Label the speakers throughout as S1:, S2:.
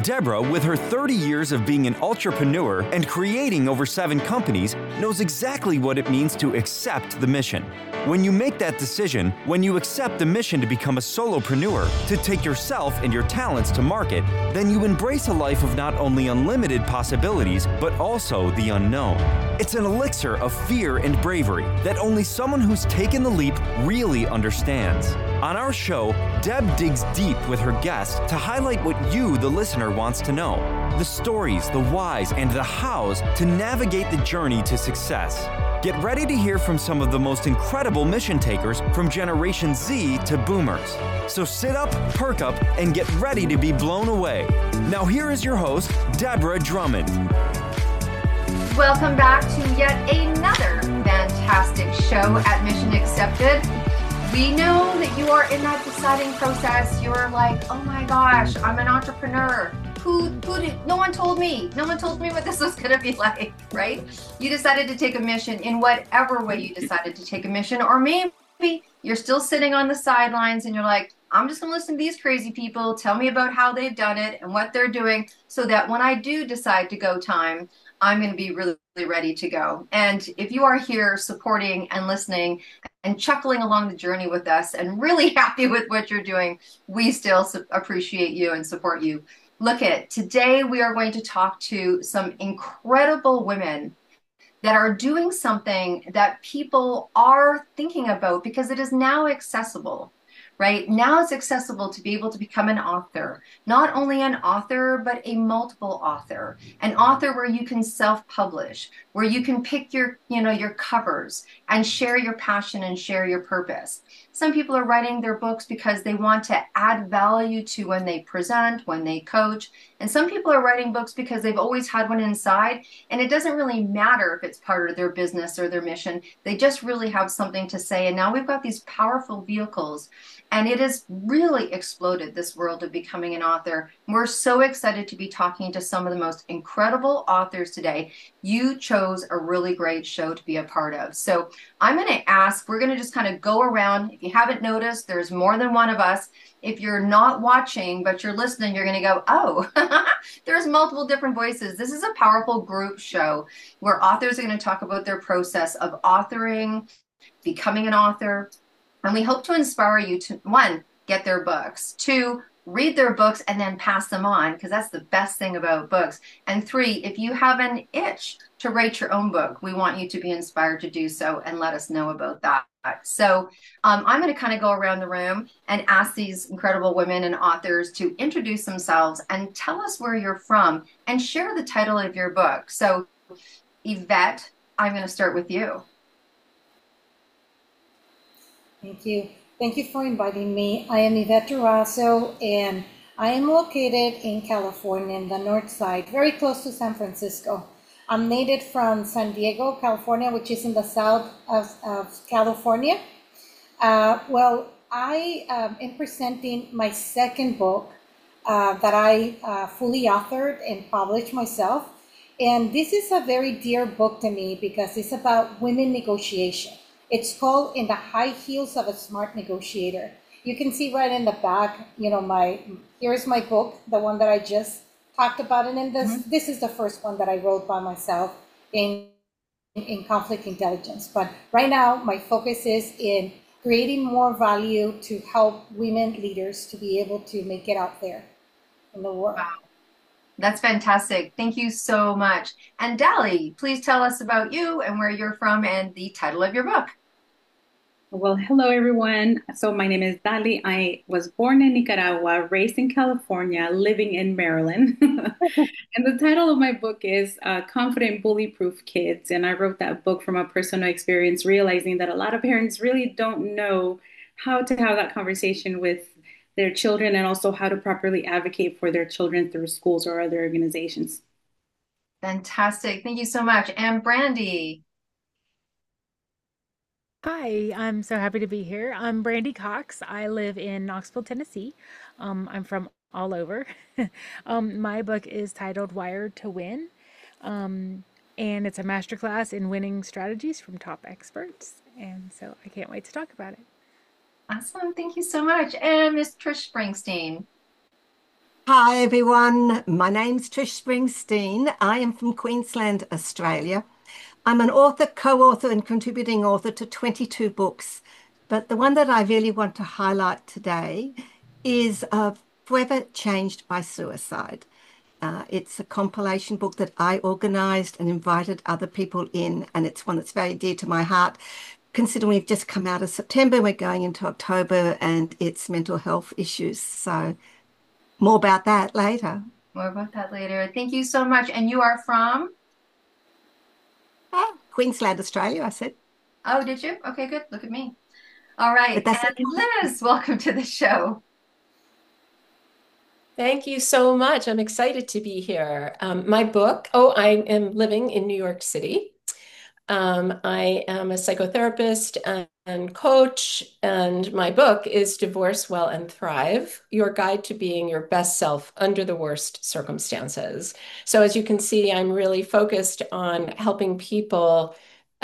S1: Deborah, with her 30 years of being an entrepreneur and creating over 7 companies, knows exactly what it means to accept the mission. When you make that decision, when you accept the mission to become a solopreneur, to take yourself and your talents to market, then you embrace a life of not only unlimited possibilities, but also the unknown. It's an elixir of fear and bravery that only someone who's taken the leap really understands. On our show, Deb digs deep with her guests to highlight what you, the listener, wants to know. The stories, the whys, and the hows to navigate the journey to success. Get ready to hear from some of the most incredible mission takers from Generation Z to Boomers. So sit up, perk up, and get ready to be blown away. Now here is your host, Deborah Drummond.
S2: Welcome back to yet another fantastic show at Mission Accepted. We know that you are in that deciding process. You're like, oh my gosh, I'm an entrepreneur. No one told me. No one told me what this was going to be like, right? You decided to take a mission in whatever way you decided to take a mission, or maybe you're still sitting on the sidelines and you're like, I'm just going to listen to these crazy people tell me about how they've done it and what they're doing so that when I do decide to go time, I'm going to be really, really ready to go. And if you are here supporting and listening and chuckling along the journey with us and really happy with what you're doing, we still appreciate you and support you. Look at today, we are going to talk to some incredible women that are doing something that people are thinking about because it is now accessible, right? Now it's accessible to be able to become an author, not only an author, but a multiple author, an author where you can self-publish, where you can pick your covers and share your passion and share your purpose. Some people are writing their books because they want to add value to when they present, when they coach. And some people are writing books because they've always had one inside. And it doesn't really matter if it's part of their business or their mission. They just really have something to say. And now we've got these powerful vehicles. And it has really exploded, this world of becoming an author. We're so excited to be talking to some of the most incredible authors today. You chose a really great show to be a part of. So I'm going to ask, we're going to just kind of go around. If you haven't noticed, there's more than one of us. If you're not watching, but you're listening, you're going to go, oh, there's multiple different voices. This is a powerful group show where authors are going to talk about their process of authoring, becoming an author. And we hope to inspire you to, 1, get their books, 2, read their books and then pass them on, because that's the best thing about books. And 3, if you have an itch to write your own book, we want you to be inspired to do so and let us know about that. So I'm going to kind of go around the room and ask these incredible women and authors to introduce themselves and tell us where you're from and share the title of your book. So Yvette, I'm going to start with you.
S3: Thank you. Thank you for inviting me. I am Yvette Durazo, and I am located in California, in the north side, very close to San Francisco. I'm native from San Diego, California, which is in the south of California. I am presenting my second book that I fully authored and published myself. And this is a very dear book to me because it's about women negotiation. It's called In the High Heels of a Smart Negotiator. You can see right in the back, here's my book, the one that I just talked about. And then this is the first one that I wrote by myself in conflict intelligence. But right now, my focus is in creating more value to help women leaders to be able to make it out there in the world.
S2: Wow. That's fantastic. Thank you so much. And Dali, please tell us about you and where you're from and the title of your book.
S4: Well, hello, everyone. So my name is Dali. I was born in Nicaragua, raised in California, living in Maryland. And the title of my book is Confident Bully-Proof Kids. And I wrote that book from a personal experience, realizing that a lot of parents really don't know how to have that conversation with their children and also how to properly advocate for their children through schools or other organizations.
S2: Fantastic. Thank you so much. And Brandy.
S5: Hi, I'm so happy to be here. I'm Brandy Cox. I live in Knoxville, Tennessee. I'm from all over. My book is titled Wired to Win, and it's a masterclass in winning strategies from top experts. And so I can't wait to talk about it.
S2: Awesome. Thank you so much. And Miss Trish Springsteen.
S6: Hi everyone, my name's Trish Springsteen. I am from Queensland, Australia. I'm an author, co-author, and contributing author to 22 books. But the one that I really want to highlight today is Forever Changed by Suicide. It's a compilation book that I organized and invited other people in, and it's one that's very dear to my heart. Considering we've just come out of September, we're going into October, and it's mental health issues. So more about that later.
S2: More about that later. Thank you so much. And you are from?
S6: Queensland, Australia, I said.
S2: Oh, did you? Okay, good. Look at me. All
S6: But
S2: right.
S6: that's
S2: And Liz, welcome to the show.
S7: Thank you so much. I'm excited to be here. My book, I am living in New York City. I am a psychotherapist and coach, and my book is Divorce Well and Thrive, Your Guide to Being Your Best Self Under the Worst Circumstances. So as you can see, I'm really focused on helping people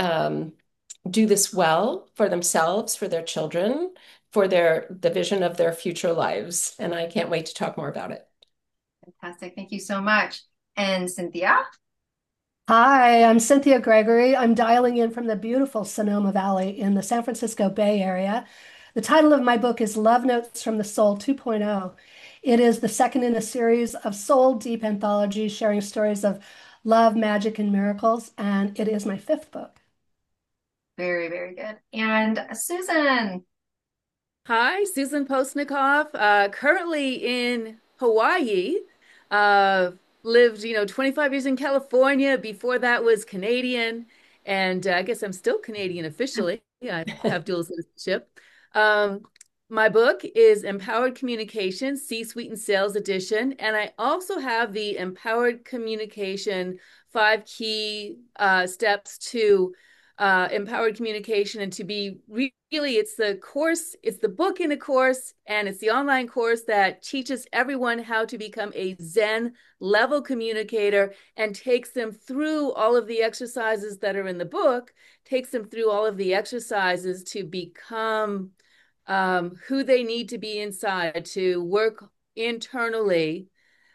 S7: do this well for themselves, for their children, for the vision of their future lives. And I can't wait to talk more about it.
S2: Fantastic. Thank you so much. And Cynthia?
S8: Hi, I'm Cynthia Gregory. I'm dialing in from the beautiful Sonoma Valley in the San Francisco Bay Area. The title of my book is Love Notes from the Soul 2.0. It is the second in a series of soul deep anthologies sharing stories of love, magic, and miracles, and it is my fifth book.
S2: Very, very good. And Susan?
S9: Hi, Susan Postnikoff, currently in Hawaii. Lived, 25 years in California. Before that was Canadian, and I guess I'm still Canadian officially. Yeah, I have dual citizenship. Um, my book is Empowered Communication, C-Suite and Sales Edition, and I also have the Empowered Communication 5 key steps to empowered communication and to be really, it's the course, it's the book in a course, and it's the online course that teaches everyone how to become a Zen level communicator and takes them through all of the exercises that are in the book, takes them through all of the exercises to become who they need to be inside, to work internally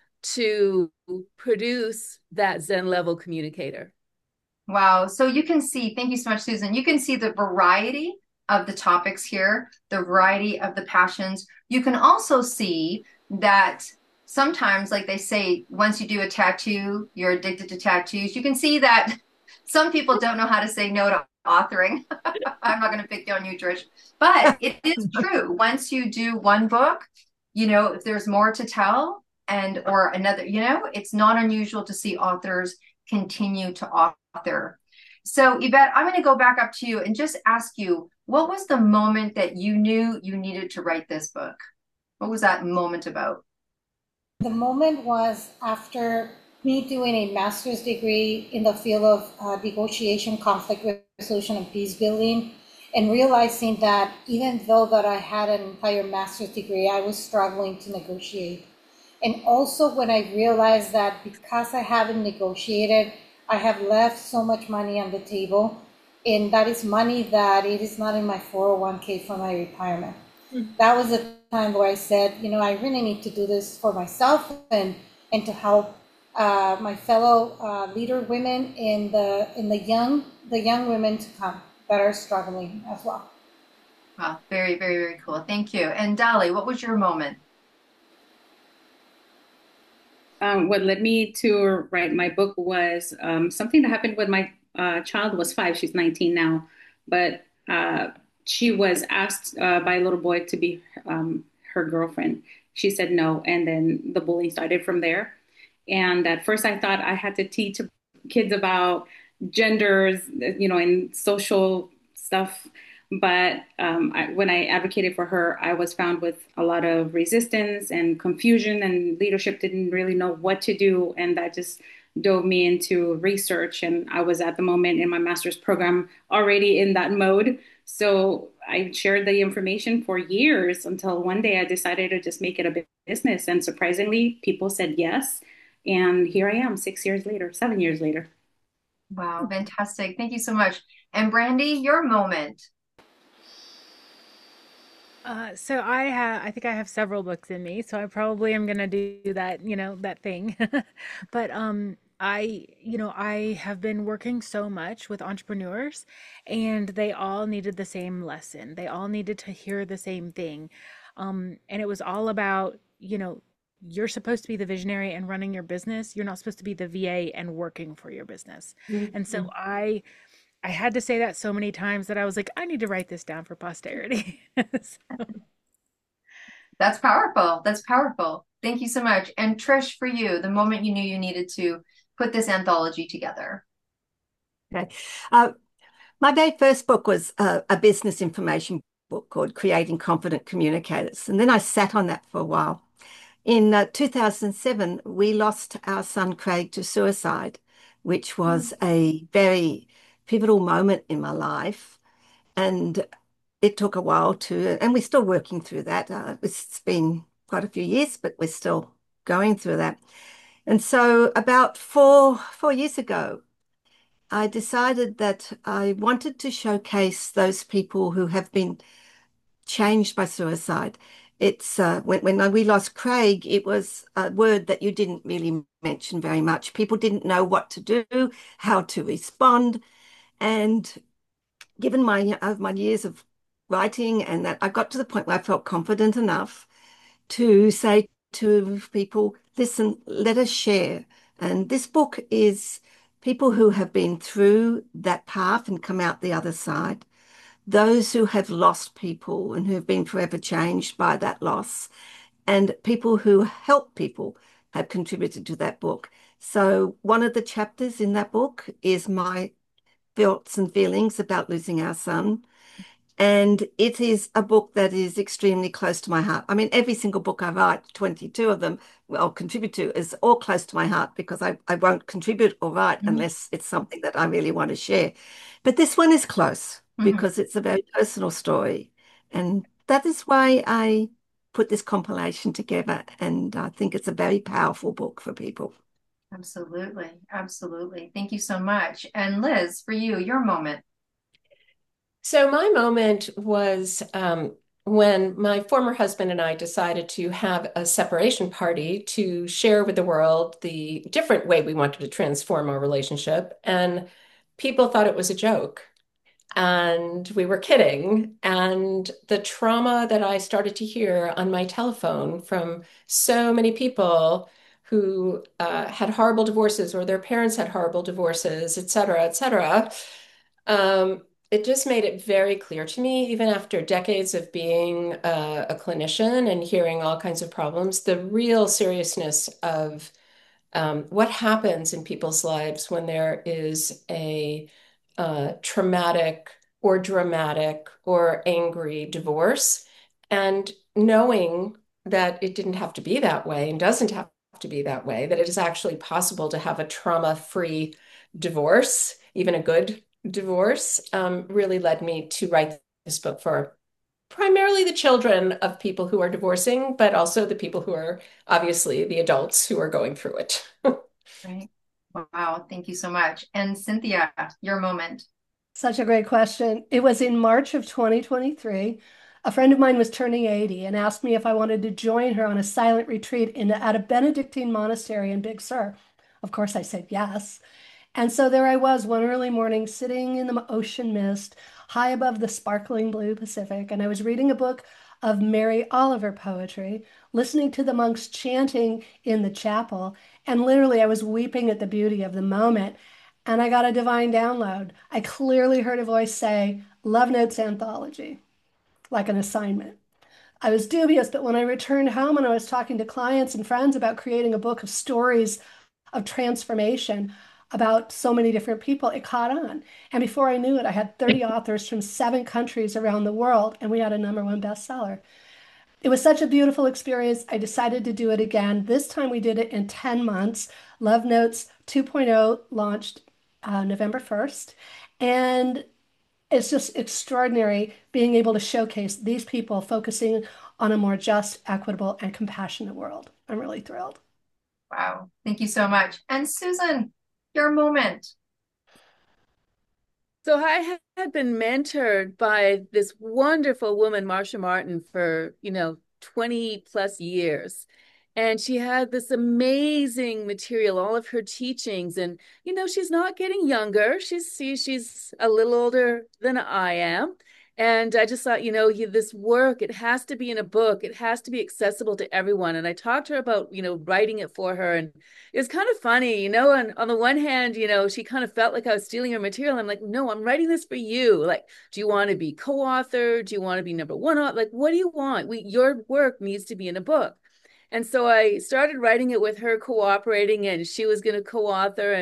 S9: to produce that Zen level communicator.
S2: Wow. So you can see, thank you so much, Susan. You can see the variety of the topics here, the variety of the passions. You can also see that sometimes, like they say, once you do a tattoo, you're addicted to tattoos. You can see that some people don't know how to say no to authoring. I'm not going to pick on you, Trish, but it is true. Once you do one book, if there's more to tell or another, it's not unusual to see authors continue to author. So Yvette, I'm going to go back up to you and just ask you, what was the moment that you knew you needed to write this book? What was that moment about?
S3: The moment was after me doing a master's degree in the field of negotiation, conflict resolution, and peace building, and realizing that even though that I had an entire master's degree, I was struggling to negotiate. And also when I realized that because I haven't negotiated, I have left so much money on the table, and that is money that it is not in my 401k for my retirement. That was a time where I said, I really need to do this for myself and to help my fellow leader women and the young women to come that are struggling as well.
S2: Wow, very, very, very cool. Thank you. And Dali, what was your moment?
S4: What led me to write my book was something that happened when my child was 5. She's 19 now, but she was asked by a little boy to be her girlfriend. She said no, and then the bullying started from there. And at first, I thought I had to teach kids about genders, and social stuff. But when I advocated for her, I was found with a lot of resistance and confusion, and leadership didn't really know what to do. And that just dove me into research. And I was at the moment in my master's program already in that mode. So I shared the information for years until one day I decided to just make it a business. And surprisingly, people said yes. And here I am 6 years later, 7 years later.
S2: Wow, fantastic. Thank you so much. And Brandy, your moment.
S5: I think I have several books in me, so I probably am gonna do that, that thing. But I have been working so much with entrepreneurs, and they all needed the same lesson. They all needed to hear the same thing. And it was all about, you're supposed to be the visionary and running your business. You're not supposed to be the VA and working for your business. And so
S7: Mhm.
S5: I had to say that so many times that I was like, I need to write this down for posterity. So,
S2: That's powerful. That's powerful. Thank you so much. And Trish, for you, the moment you knew you needed to put this anthology together.
S6: Okay. Uh, my very first book was a business information book called Creating Confident Communicators. And then I sat on that for a while. In 2007, we lost our son Craig to suicide, which was a very pivotal moment in my life. And it took a while and we're still working through that. It's been quite a few years, but we're still going through that. And so about four years ago, I decided that I wanted to showcase those people who have been changed by suicide. It's when we lost Craig, it was a word that you didn't really mention very much. People didn't know what to do, how to respond, and given my years of writing and that, I got to the point where I felt confident enough to say to people, listen, let us share. And this book is people who have been through that path and come out the other side, those who have lost people and who have been forever changed by that loss, and people who help people have contributed to that book. So one of the chapters in that book is my thoughts and feelings about losing our son. And it is a book that is extremely close to my heart. I mean, every single book I write, 22 of them, well, contribute to, is all close to my heart because I won't contribute or write
S2: Mhm.
S6: unless it's something that I really want to share. But this one is close
S2: Mhm.
S6: because it's a very personal story. And that is why I put this compilation together. And I think it's a very powerful book for people.
S2: Absolutely. Absolutely. Thank you so much. And Liz, for you, your moment.
S7: So my moment was when my former husband and I decided to have a separation party to share with the world the different way we wanted to transform our relationship. And people thought it was a joke. And we were kidding. And the trauma that I started to hear on my telephone from so many people who had horrible divorces or their parents had horrible divorces, et cetera, et cetera, it just made it very clear to me, even after decades of being a clinician and hearing all kinds of problems, the real seriousness of what happens in people's lives when there is a traumatic or dramatic or angry divorce, and knowing that it didn't have to be that way and doesn't have to be that way, that it is actually possible to have a trauma-free divorce, even a good divorce, really led me to write this book for primarily the children of people who are divorcing, but also the people who are obviously the adults who are going through it.
S2: Right. Wow. Thank you so much. And Cynthia, your moment.
S8: Such a great question. It was in March of 2023. A friend of mine was turning 80 and asked me if I wanted to join her on a silent retreat at a Benedictine monastery in Big Sur. Of course, I said yes. And so there I was one early morning, sitting in the ocean mist, high above the sparkling blue Pacific. And I was reading a book of Mary Oliver poetry, listening to the monks chanting in the chapel. And literally, I was weeping at the beauty of the moment. And I got a divine download. I clearly heard a voice say, Love Notes Anthology, like an assignment. I was dubious, but when I returned home and I was talking to clients and friends about creating a book of stories of transformation about so many different people, it caught on. And before I knew it, I had 30 authors from 7 countries around the world, and we had a #1 bestseller. It was such a beautiful experience. I decided to do it again. This time we did it in 10 months. Love Notes 2.0 launched November 1st. And it's just extraordinary being able to showcase these people focusing on a more just, equitable, and compassionate world. I'm really thrilled.
S2: Wow. Thank you so much. And Susan, your moment.
S9: So I had been mentored by this wonderful woman, Marsha Martin, for, 20 plus years. And she had this amazing material, all of her teachings. And, she's not getting younger. She's a little older than I am. And I just thought, this work, it has to be in a book. It has to be accessible to everyone. And I talked to her about, writing it for her. And it's kind of funny, and on the one hand, she kind of felt like I was stealing her material. I'm like, no, I'm writing this for you. Like, do you want to be co-author? Do you want to be number one? Like, what do you want? Your work needs to be in a book. And so I started writing it with her cooperating, and she was going to co-author,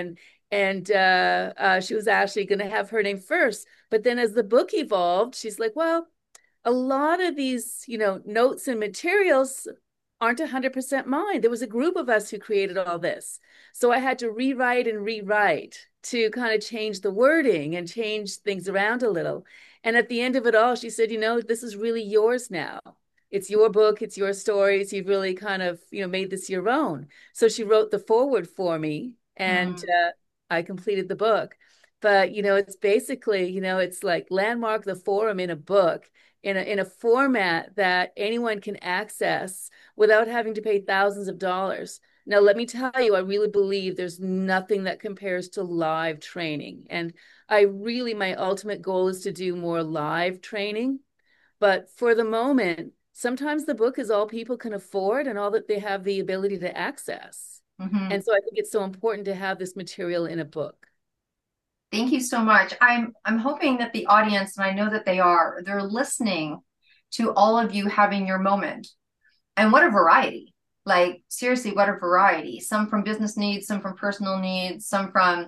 S9: and she was actually going to have her name first. But then as the book evolved, she's like, well, a lot of these, notes and materials aren't 100% mine. There was a group of us who created all this. So I had to rewrite and rewrite to kind of change the wording and change things around a little. And at the end of it all, she said, this is really yours now. It's your book, it's your stories. You've really kind of, made this your own. So she wrote the foreword for me, and I completed the book. But, it's basically, it's like Landmark the Forum in a book, in a format that anyone can access without having to pay thousands of dollars. Now, let me tell you, I really believe there's nothing that compares to live training. And my ultimate goal is to do more live training. But for the moment, sometimes the book is all people can afford and all that they have the ability to access. And so I think it's so important to have this material in a book.
S2: Thank you so much. I'm hoping that the audience, and I know that they're listening to all of you having your moment. And what a variety. Like, seriously, what a variety. Some from business needs, some from personal needs, some from,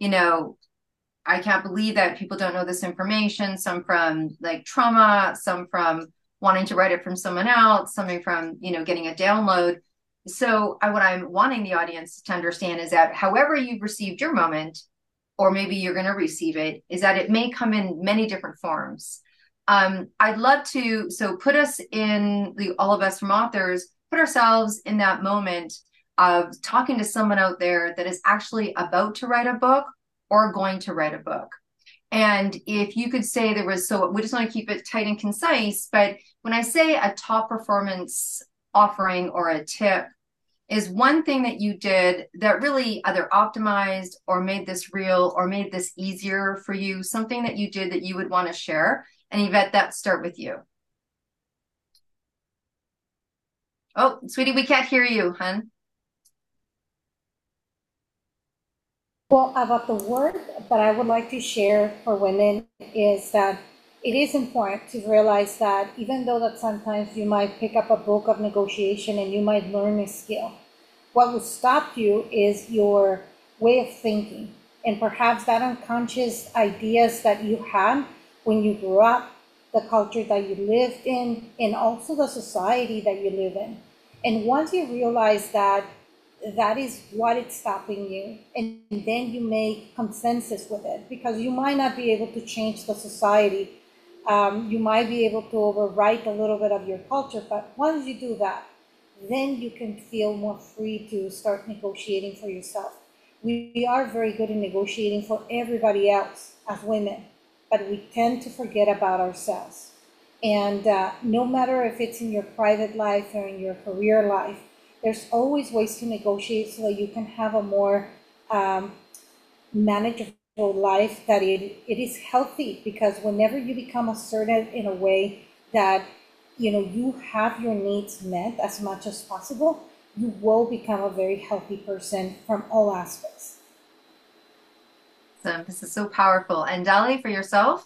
S2: I can't believe that people don't know this information, some from like trauma, some from wanting to write it from someone else, something from, getting a download. So what I'm wanting the audience to understand is that however you've received your moment, or maybe you're going to receive it, is that it may come in many different forms. I'd love to, so put us in, all of us from authors, put ourselves in that moment of talking to someone out there that is actually about to write a book or going to write a book. And if you could say we just want to keep it tight and concise, but when I say a top performance offering or a tip, is one thing that you did that really either optimized or made this real or made this easier for you, something that you did that you would want to share. And Yvette, that start with you. Oh, sweetie, we can't hear you, hon.
S3: Well, about the work that I would like to share for women is that it is important to realize that even though that sometimes you might pick up a book of negotiation and you might learn a skill, what will stop you is your way of thinking and perhaps that unconscious ideas that you had when you grew up, the culture that you lived in, and also the society that you live in. And once you realize that that is what is stopping you, and then you make consensus with it, because you might not be able to change the society. You might be able to overwrite a little bit of your culture, but once you do that, then you can feel more free to start negotiating for yourself. We are very good in negotiating for everybody else as women, but we tend to forget about ourselves. And no matter if it's in your private life or in your career life, there's always ways to negotiate so that you can have a more manageable life, that it is healthy, because whenever you become assertive in a way that you have your needs met as much as possible, you will become a very healthy person from all aspects.
S2: So this is so powerful. And Dali, for yourself?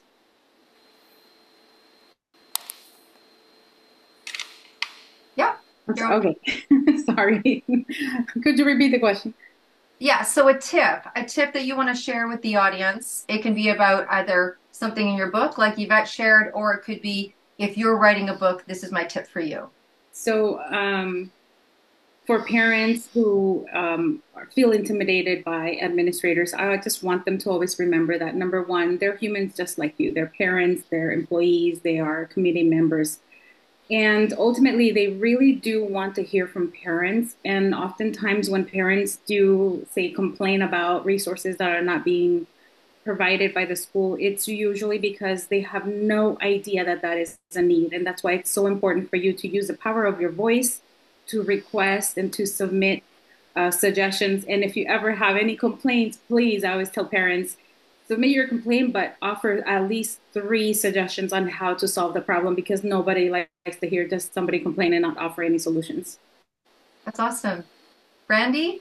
S2: Yeah.
S4: Okay. Sorry. Could you repeat the question?
S2: Yeah. So a tip that you want to share with the audience. It can be about either something in your book like Yvette shared, or it could be, if you're writing a book, this is my tip for you.
S4: So for parents who feel intimidated by administrators, I just want them to always remember that, number one, they're humans just like you. They're parents, they're employees, they are committee members. And ultimately, they really do want to hear from parents. And oftentimes when parents do, say, complain about resources that are not being provided by the school, it's usually because they have no idea that that is a need. And that's why it's so important for you to use the power of your voice to request and to submit suggestions. And if you ever have any complaints, please, I always tell parents, submit your complaint, but offer at least 3 suggestions on how to solve the problem, because nobody likes to hear just somebody complain and not offer any solutions.
S2: That's awesome. Brandy?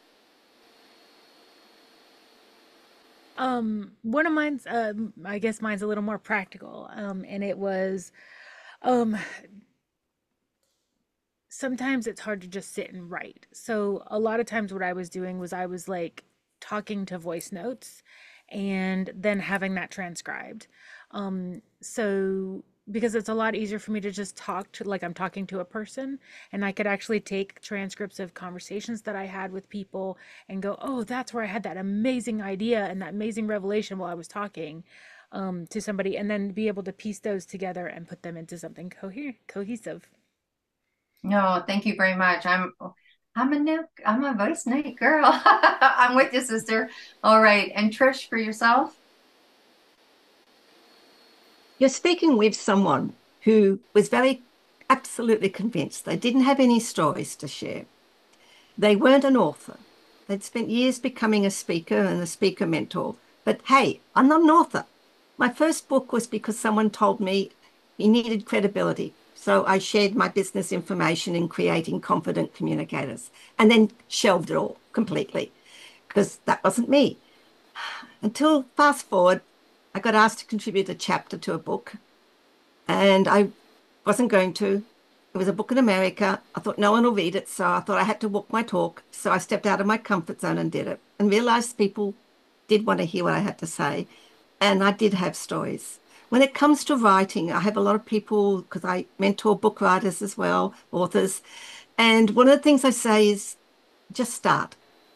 S5: One of mine's, I guess mine's a little more practical. And it was, um, sometimes it's hard to just sit and write. So a lot of times what I was doing was I was like talking to voice notes and then having that transcribed. So because it's a lot easier for me to just talk to, like I'm talking to a person, and I could actually take transcripts of conversations that I had with people and go, oh, that's where I had that amazing idea and that amazing revelation while I was talking to somebody, and then be able to piece those together and put them into something cohesive.
S2: No, thank you very much. I'm a voice night girl. I'm with you, sister. All right. And Trish, for yourself?
S6: You're speaking with someone who was very absolutely convinced they didn't have any stories to share. They weren't an author. They'd spent years becoming a speaker and a speaker mentor. But hey, I'm not an author. My first book was because someone told me he needed credibility. So I shared my business information in creating confident communicators, and then shelved it all completely because that wasn't me. Until fast forward, I got asked to contribute a chapter to a book, and I wasn't going to. It was a book in America. I thought no one will read it, so I thought I had to walk my talk. So I stepped out of my comfort zone and did it, and realized people did want to hear what I had to say, and I did have stories. When it comes to writing, I have a lot of people, because I mentor book writers as well, authors, and one of the things I say is just start.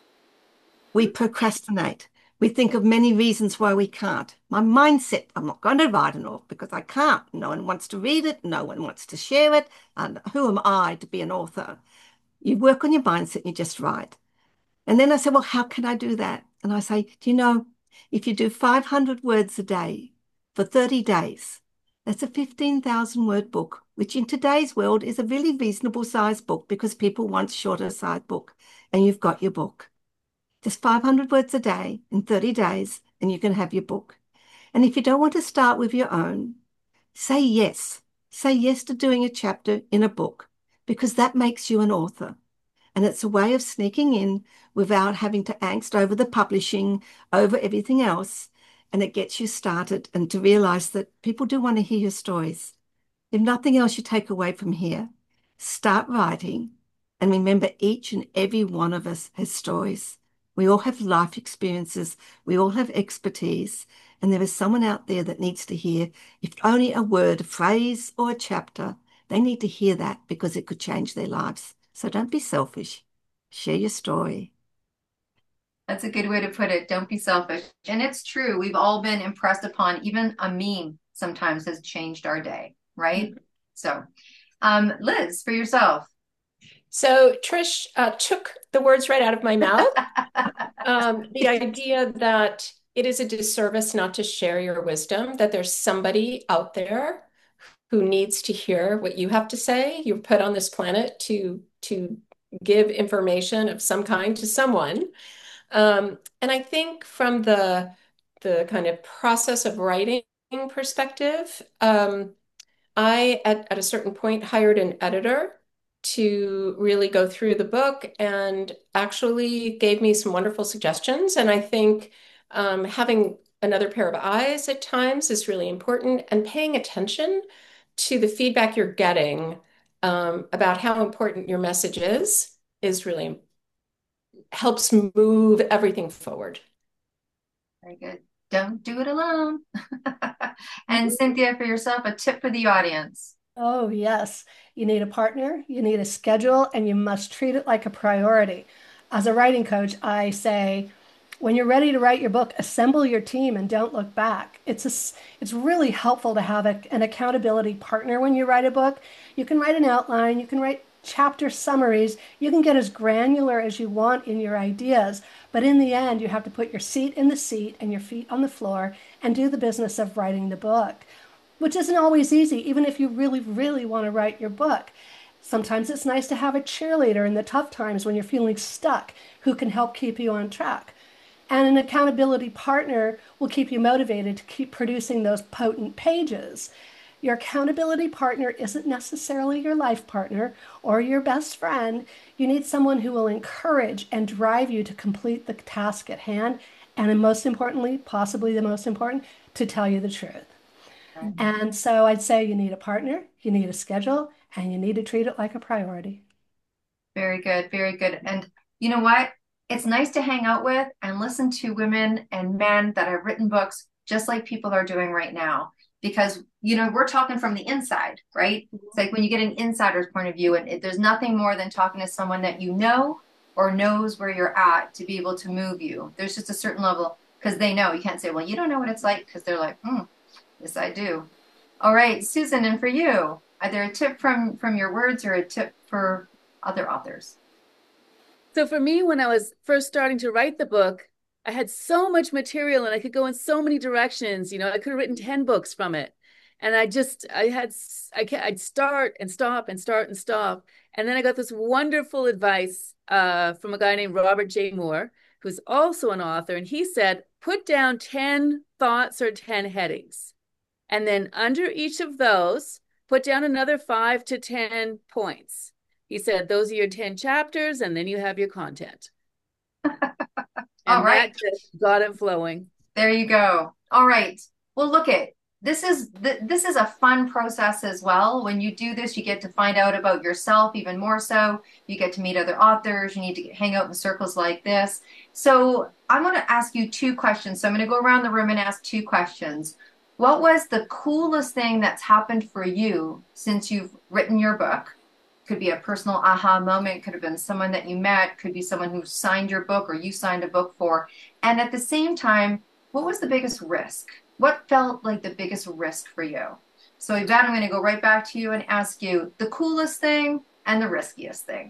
S6: We procrastinate. We think of many reasons why we can't. My mindset, I'm not going to write an author because I can't. No one wants to read it. No one wants to share it. And who am I to be an author? You work on your mindset, you just write. And then I say, well, how can I do that? And I say, do you know, if you do 500 words a day for 30 days, that's a 15,000 word book, which in today's world is a really reasonable sized book because people want shorter sized book. And you've got your book. Just 500 words a day in 30 days, and you can have your book. And if you don't want to start with your own, say yes. Say yes to doing a chapter in a book, because that makes you an author. And it's a way of sneaking in without having to angst over the publishing, over everything else. And it gets you started and to realize that people do want to hear your stories. If nothing else you take away from here, start writing. And remember, each and every one of us has stories. We all have life experiences. We all have expertise. And there is someone out there that needs to hear, if only a word, a phrase, or a chapter, they need to hear that because it could change their lives. So don't be selfish. Share your story.
S2: That's a good way to put it. Don't be selfish. And it's true. We've all been impressed upon. Even a meme sometimes has changed our day, right? Mm-hmm. So, Liz, for yourself.
S7: So Trish took the words right out of my mouth. The idea that it is a disservice not to share your wisdom, that there's somebody out there who needs to hear what you have to say. You're put on this planet to give information of some kind to someone. And I think from the kind of process of writing perspective, I, at a certain point, hired an editor to really go through the book and actually gave me some wonderful suggestions. And I think having another pair of eyes at times is really important, and paying attention to the feedback you're getting about how important your message is really helps move everything forward.
S2: Very good. Don't do it alone. And Cynthia, for yourself, a tip for the audience.
S8: Oh, yes. You need a partner, you need a schedule, and you must treat it like a priority. As a writing coach, I say, when you're ready to write your book, assemble your team and don't look back. It's really helpful to have an accountability partner when you write a book. You can write an outline, you can write chapter summaries. You can get as granular as you want in your ideas, but in the end, you have to put your seat in the seat and your feet on the floor and do the business of writing the book, which isn't always easy, even if you really, really want to write your book. Sometimes it's nice to have a cheerleader in the tough times when you're feeling stuck who can help keep you on track. And an accountability partner will keep you motivated to keep producing those potent pages. Your accountability partner isn't necessarily your life partner or your best friend. You need someone who will encourage and drive you to complete the task at hand. And most importantly, possibly the most important, to tell you the truth. And so I'd say you need a partner, you need a schedule, and you need to treat it like a priority.
S2: Very good, very good. And you know what? It's nice to hang out with and listen to women and men that have written books just like people are doing right now. Because, we're talking from the inside, right? It's like when you get an insider's point of view, and there's nothing more than talking to someone that you know or knows where you're at to be able to move you. There's just a certain level, because they know. You can't say, well, you don't know what it's like, because they're like, yes, I do. All right, Susan, and for you, are there a tip from your words or a tip for other authors?
S9: So for me, when I was first starting to write the book, I had so much material and I could go in so many directions. I could have written 10 books from it. And I'd start and stop and start and stop. And then I got this wonderful advice from a guy named Robert J. Moore, who's also an author. And he said, put down 10 thoughts or 10 headings. And then under each of those, put down another 5 to 10 points. He said, those are your 10 chapters, and then you have your content.
S2: All right.
S9: That just got it flowing.
S2: There you go. All right. Well, look at this is a fun process as well. When you do this, you get to find out about yourself even more so. You get to meet other authors. You need to hang out in circles like this. So I'm going to ask you 2 questions. So I'm going to go around the room and ask 2 questions. What was the coolest thing that's happened for you since you've written your book? Could be a personal aha moment, could have been someone that you met, could be someone who signed your book or you signed a book for. And at the same time, what was the biggest risk? What felt like the biggest risk for you? So Yvette, I'm going to go right back to you and ask you the coolest thing and the riskiest thing.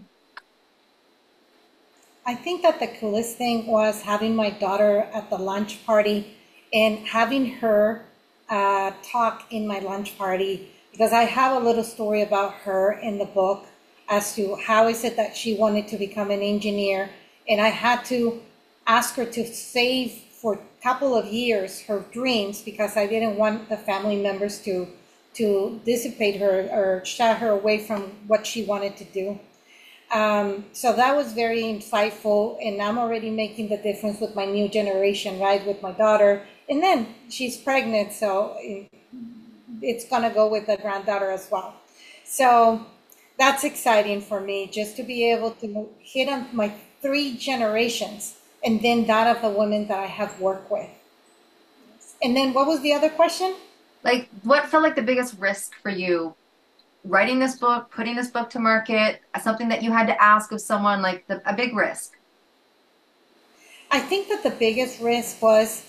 S3: I think that the coolest thing was having my daughter at the lunch party and having her talk in my lunch party, because I have a little story about her in the book as to how is it that she wanted to become an engineer. And I had to ask her to save for a couple of years her dreams, because I didn't want the family members to dissipate her or shut her away from what she wanted to do. So that was very insightful, and I'm already making the difference with my new generation, right, with my daughter. And then she's pregnant, so it's going to go with the granddaughter as well. So that's exciting for me, just to be able to hit on my 3 generations and then that of the women that I have worked with. And then what was the other question?
S2: Like, what felt like the biggest risk for you writing this book, putting this book to market, something that you had to ask of someone, like a big risk?
S3: I think that the biggest risk was,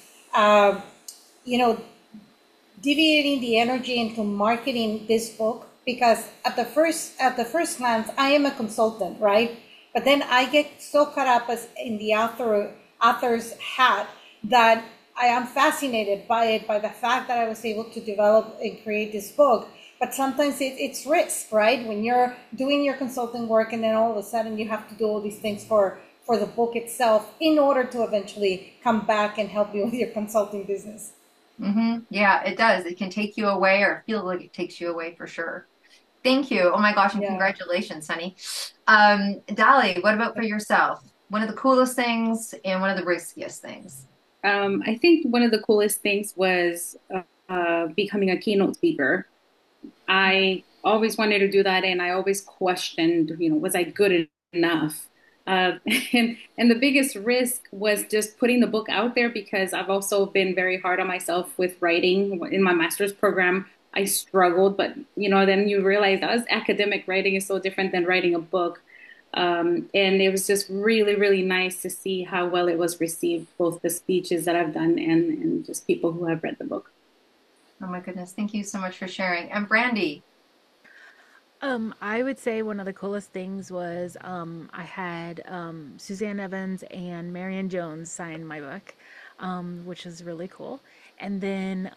S3: deviating the energy into marketing this book, because at the first glance, I am a consultant, right? But then I get so caught up in the author's hat that I am fascinated by it, by the fact that I was able to develop and create this book. But sometimes it's risk, right? When you're doing your consulting work and then all of a sudden you have to do all these things for the book itself in order to eventually come back and help you with your consulting business.
S2: Mm-hmm. Yeah, it does. It can take you away, or feel like it takes you away for sure. Thank you. Oh my gosh, and congratulations, honey. Dali, what about for yourself? One of the coolest things and one of the riskiest things?
S4: I think one of the coolest things was becoming a keynote speaker. I always wanted to do that, and I always questioned, was I good enough? And the biggest risk was just putting the book out there, because I've also been very hard on myself with writing. In my master's program, I struggled, but then you realize that academic writing is so different than writing a book. And it was just really, really nice to see how well it was received, both the speeches that I've done and just people who have read the book.
S2: Oh my goodness. Thank you so much for sharing. And Brandy.
S5: I would say one of the coolest things was I had Suzanne Evans and Marion Jones sign my book, which is really cool. And then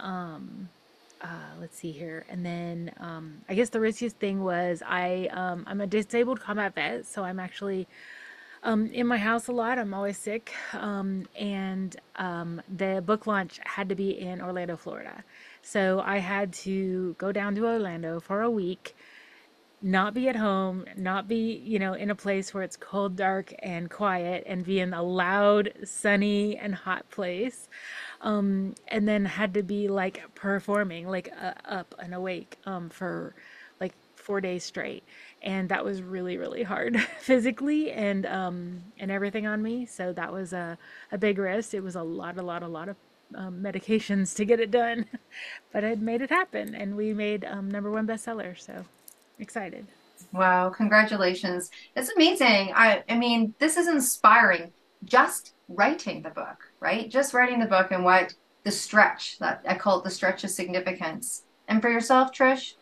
S5: let's see here. And then I guess the riskiest thing was I'm a disabled combat vet, so I'm actually in my house a lot. I'm always sick. And the book launch had to be in Orlando, Florida. So I had to go down to Orlando for a week, not be at home, not be, in a place where it's cold, dark, and quiet, and be in a loud, sunny, and hot place. And then had to be like performing, like up and awake for like 4 days straight. And that was really, really hard physically and everything on me. So that was a big risk. It was a lot of medications to get it done, but I made it happen, and we made #1 bestseller. So excited.
S2: Wow, congratulations. It's amazing. I mean, this is inspiring. Just writing the book, right? Just writing the book and what the stretch that I call it the stretch of significance. And for yourself, Trish?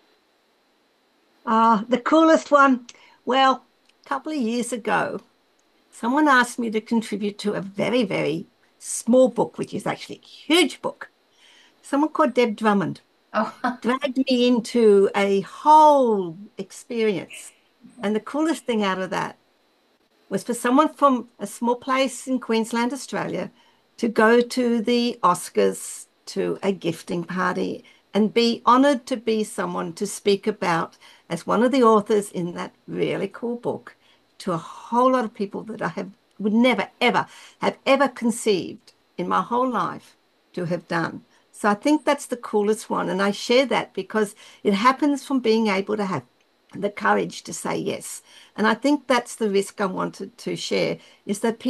S6: The coolest one. Well, a couple of years ago, someone asked me to contribute to a very, very small book, which is actually a huge book. Someone called Deb Drummond
S2: Oh,
S6: dragged me into a whole experience. And the coolest thing out of that was for someone from a small place in Queensland, Australia, to go to the Oscars, to a gifting party, and be honored to be someone to speak about as one of the authors in that really cool book to a whole lot of people that I would never, ever have ever conceived in my whole life to have done. So I think that's the coolest one. And I share that because it happens from being able to have the courage to say yes. And I think that's the risk I wanted to share is that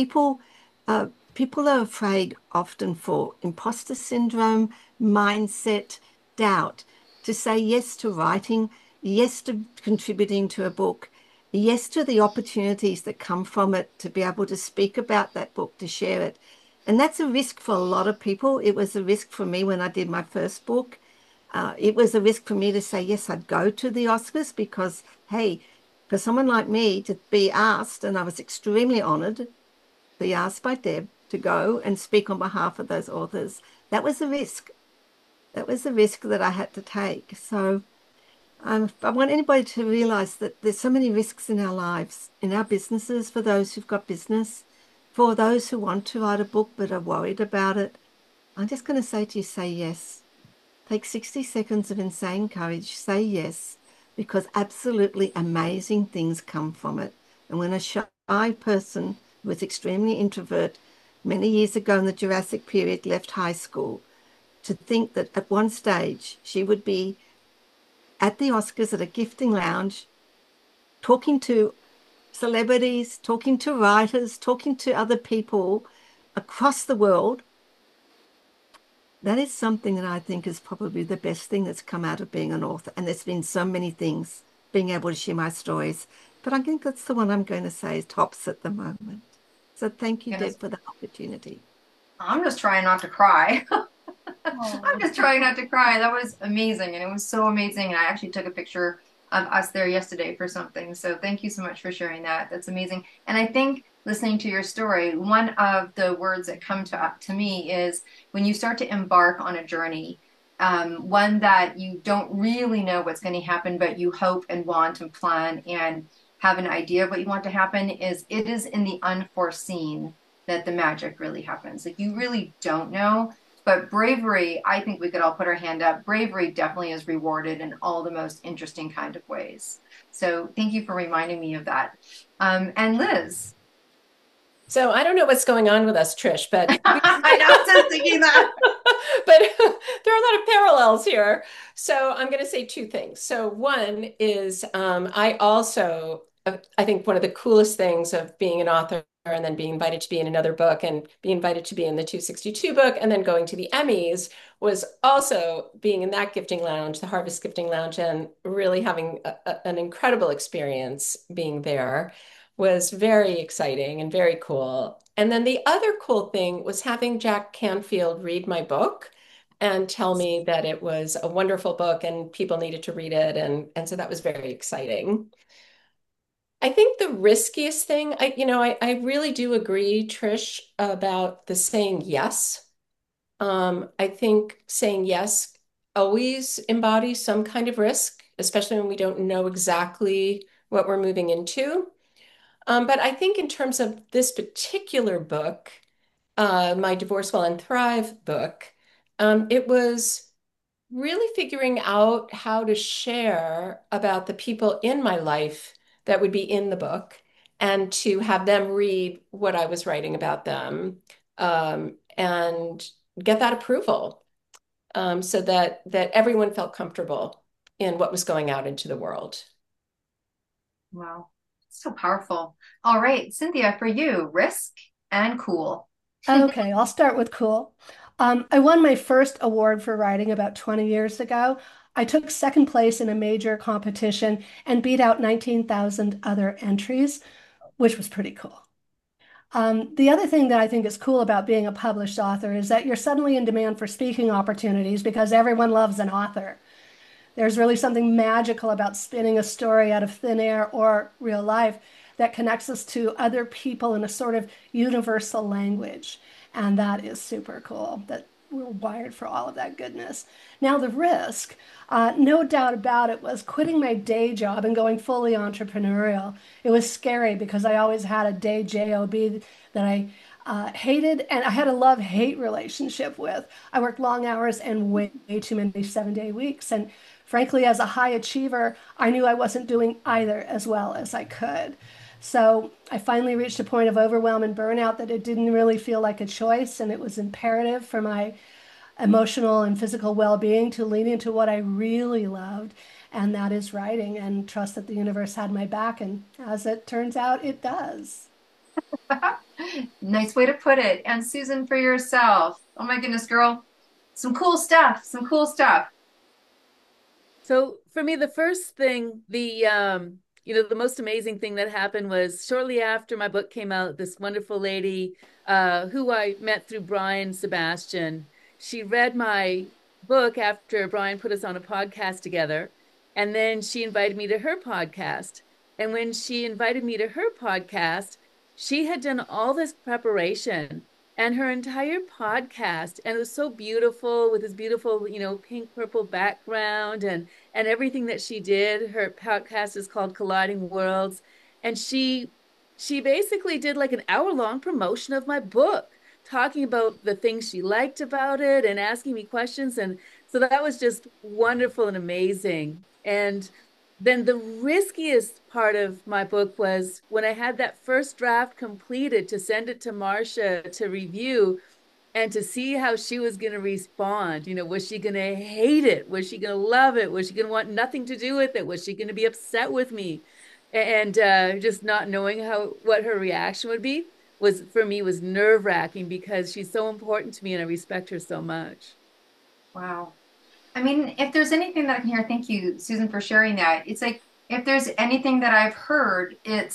S6: people are afraid often for imposter syndrome, mindset, doubt, to say yes to writing, yes to contributing to a book, yes to the opportunities that come from it, to be able to speak about that book, to share it. And that's a risk for a lot of people. It was a risk for me when I did my first book. It was a risk for me to say, yes, I'd go to the Oscars because, hey, for someone like me to be asked, and I was extremely honored to be asked by Deb to go and speak on behalf of those authors, that was a risk. That was the risk that I had to take. So I want anybody to realize that there's so many risks in our lives, in our businesses, for those who've got business, for those who want to write a book but are worried about it. I'm just going to say to you, say yes. Take 60 seconds of insane courage, say yes, because absolutely amazing things come from it. And when a shy person who was extremely introvert many years ago in the Jurassic period left high school, to think that at one stage she would be at the Oscars at a gifting lounge, talking to celebrities, talking to writers, talking to other people across the world, that is something that I think is probably the best thing that's come out of being an author. And there's been so many things, being able to share my stories. But I think that's the one I'm going to say tops at the moment. So thank you,
S2: yes.
S6: Deb, for the opportunity.
S2: I'm just trying not to cry.
S3: Oh,
S2: I'm just trying not to cry. That was amazing. And it was so amazing. And I actually took a picture of us there yesterday for something. So thank you so much for sharing that. That's amazing. And I think listening to your story, one of the words that come to me is when you start to embark on a journey, one that you don't really know what's going to happen, but you hope and want and plan and have an idea of what you want to happen, is it is in the unforeseen that the magic really happens. Like you really don't know. But bravery, I think we could all put our hand up. Bravery definitely is rewarded in all the most interesting kind of ways. So thank you for reminding me of that. And Liz.
S7: So I don't know what's going on with us, Trish, but
S2: I know, I was thinking that.
S7: but there are a lot of parallels here. So I'm going to say two things. So one is I think one of the coolest things of being an author and then being invited to be in another book and being invited to be in the 262 book and then going to the Emmys was also being in that gifting lounge, the Harvest Gifting Lounge, and really having an incredible experience being there was very exciting and very cool. And then the other cool thing was having Jack Canfield read my book and tell me that it was a wonderful book and people needed to read it. And so that was very exciting. I think the riskiest thing, I really do agree, Trish, about the saying yes. I think saying yes always embodies some kind of risk, especially when we don't know exactly what we're moving into. But I think in terms of this particular book, my Divorce Well and Thrive book, it was really figuring out how to share about the people in my life that would be in the book and to have them read what I was writing about them, and get that approval, so that everyone felt comfortable in what was going out into the world.
S2: Wow. So powerful. All right, Cynthia, for you, risk and cool.
S8: Okay, I'll start with cool. I won my first award for writing about 20 years ago. I took second place in a major competition and beat out 19,000 other entries, which was pretty cool. The other thing that I think is cool about being a published author is that you're suddenly in demand for speaking opportunities because everyone loves an author. There's really something magical about spinning a story out of thin air or real life that connects us to other people in a sort of universal language. And that is super cool that we're wired for all of that goodness. Now, the risk, no doubt about it, was quitting my day job and going fully entrepreneurial. It was scary because I always had a day job that I hated, and I had a love-hate relationship with. I worked long hours and way too many 7-day weeks. And frankly, as a high achiever, I knew I wasn't doing either as well as I could. So I finally reached a point of overwhelm and burnout that it didn't really feel like a choice, and it was imperative for my emotional and physical well-being to lean into what I really loved, and that is writing, and trust that the universe had my back. And as it turns out, it does.
S2: Nice way to put it. And Susan, for yourself. Oh my goodness, girl. Some cool stuff. Some cool stuff.
S9: So for me, the first thing, the most amazing thing that happened was shortly after my book came out, this wonderful lady, who I met through Brian Sebastian, she read my book after Brian put us on a podcast together, and then she invited me to her podcast. And when she invited me to her podcast, she had done all this preparation and her entire podcast, and it was so beautiful with this beautiful, pink purple background and everything that she did. Her podcast is called Colliding Worlds, and she basically did like an hour-long promotion of my book, talking about the things she liked about it and asking me questions. And so that was just wonderful and amazing. And then the riskiest part of my book was when I had that first draft completed to send it to Marcia to review and to see how she was going to respond. Was she going to hate it? Was she going to love it? Was she going to want nothing to do with it? Was she going to be upset with me? And just not knowing what her reaction would be was, for me, was nerve-wracking because she's so important to me and I respect her so much.
S2: Wow. I mean, if there's anything that I can hear, thank you, Susan, for sharing that. It's like, if there's anything that I've heard,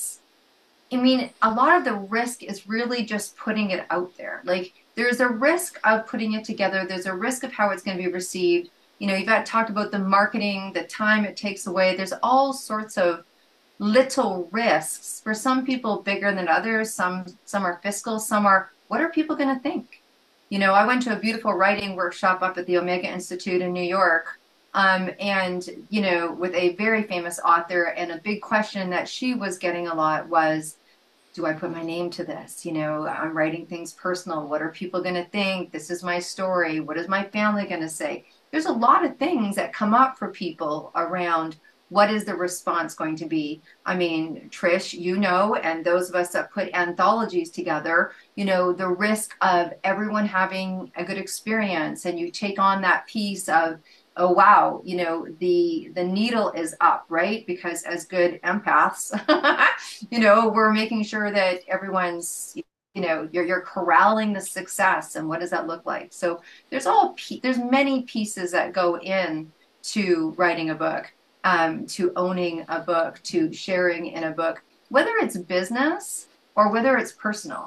S2: a lot of the risk is really just putting it out there. Like, there's a risk of putting it together. There's a risk of how it's going to be received. You've got talked about the marketing, the time it takes away. There's all sorts of little risks. For some people, bigger than others. Some are fiscal. Some are, what are people going to think? I went to a beautiful writing workshop up at the Omega Institute in New York, and with a very famous author, and a big question that she was getting a lot was, do I put my name to this? I'm writing things personal. What are people going to think? This is my story. What is my family going to say? There's a lot of things that come up for people around what is the response going to be. I mean, Trish, and those of us that put anthologies together, the risk of everyone having a good experience, and you take on that piece of, oh wow, the needle is up, right? Because as good empaths, we're making sure that everyone's, you're corralling the success, and what does that look like? So there's many pieces that go in to writing a book, to owning a book, to sharing in a book, whether it's business or whether it's personal.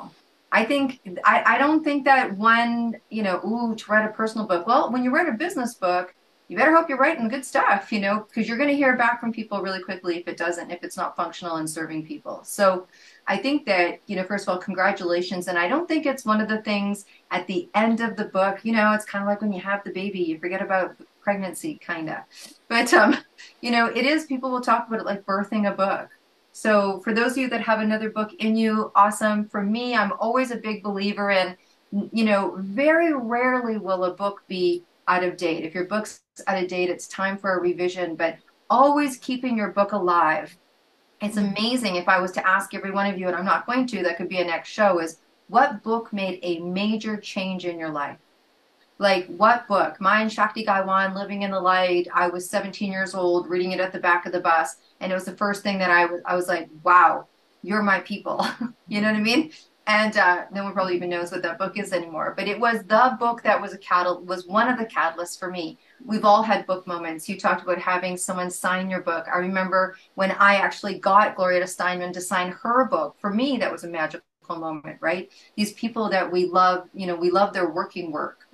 S2: I don't think that one, to write a personal book. Well, when you write a business book, you better hope you're writing good stuff, because you're going to hear back from people really quickly if it's not functional and serving people. So I think that, first of all, congratulations. And I don't think it's one of the things at the end of the book, it's kind of like when you have the baby, you forget about pregnancy, kind of. But, it is, people will talk about it like birthing a book. So for those of you that have another book in you, awesome. For me, I'm always a big believer in, very rarely will a book be out of date. If your book's out of date, it's time for a revision, but always keeping your book alive. It's amazing. If I was to ask every one of you, and I'm not going to, that could be a next show, is what book made a major change in your life? Like what book? Mine, Shakti Gaiwan, Living in the Light. I was 17 years old, reading it at the back of the bus. And it was the first thing that I was like, wow, you're my people. You know what I mean? And no one probably even knows what that book is anymore. But it was the book that was was one of the catalysts for me. We've all had book moments. You talked about having someone sign your book. I remember when I actually got Gloria Steinman to sign her book. For me, that was a magical moment, right? These people that we love, we love their working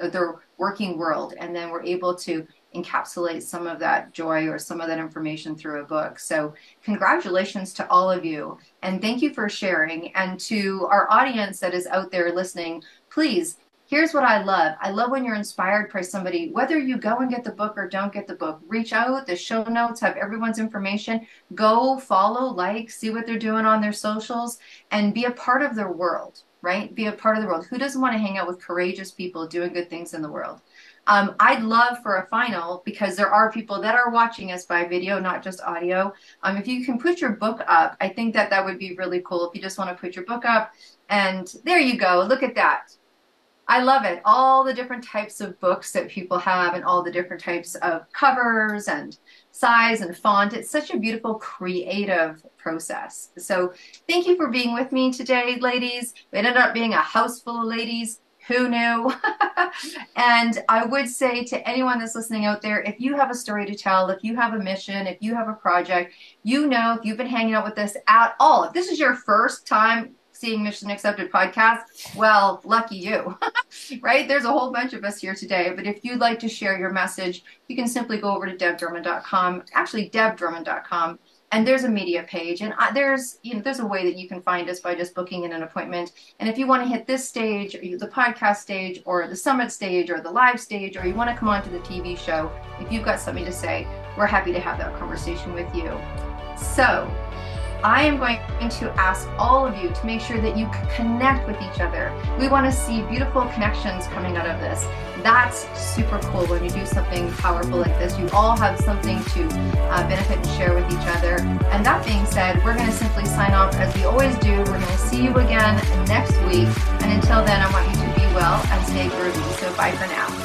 S2: world, and then we're able to encapsulate some of that joy or some of that information through a book. So congratulations to all of you, and thank you for sharing. And to our audience that is out there listening, please, here's what I love. I love when you're inspired by somebody, whether you go and get the book or don't get the book, reach out. The show notes have everyone's information. Go follow, see what they're doing on their socials, and be a part of their world, right? Be a part of the world. Who doesn't want to hang out with courageous people doing good things in the world? I'd love for a final, because there are people that are watching us by video, not just audio. If you can put your book up, I think that would be really cool. If you just want to put your book up, and there you go. Look at that. I love it. All the different types of books that people have, and all the different types of covers and size and font. It's such a beautiful, creative process. So thank you for being with me today, ladies. It ended up being a house full of ladies. Who knew? And I would say to anyone that's listening out there, if you have a story to tell, if you have a mission, if you have a project, if you've been hanging out with us at all, if this is your first time seeing Mission Accepted podcast, well, lucky you, right? There's a whole bunch of us here today. But if you'd like to share your message, you can simply go over to debdrummond.com, actually debdrummond.com. And there's a media page, and there's a way that you can find us by just booking in an appointment. And if you want to hit this stage, or the podcast stage, or the summit stage, or the live stage, or you want to come on to the TV show, if you've got something to say, we're happy to have that conversation with you. So I am going to ask all of you to make sure that you connect with each other. We want to see beautiful connections coming out of this. That's super cool when you do something powerful like this. You all have something to benefit and share with each other. And that being said, we're going to simply sign off as we always do. We're going to see you again next week. And until then, I want you to be well and stay groovy. So bye for now.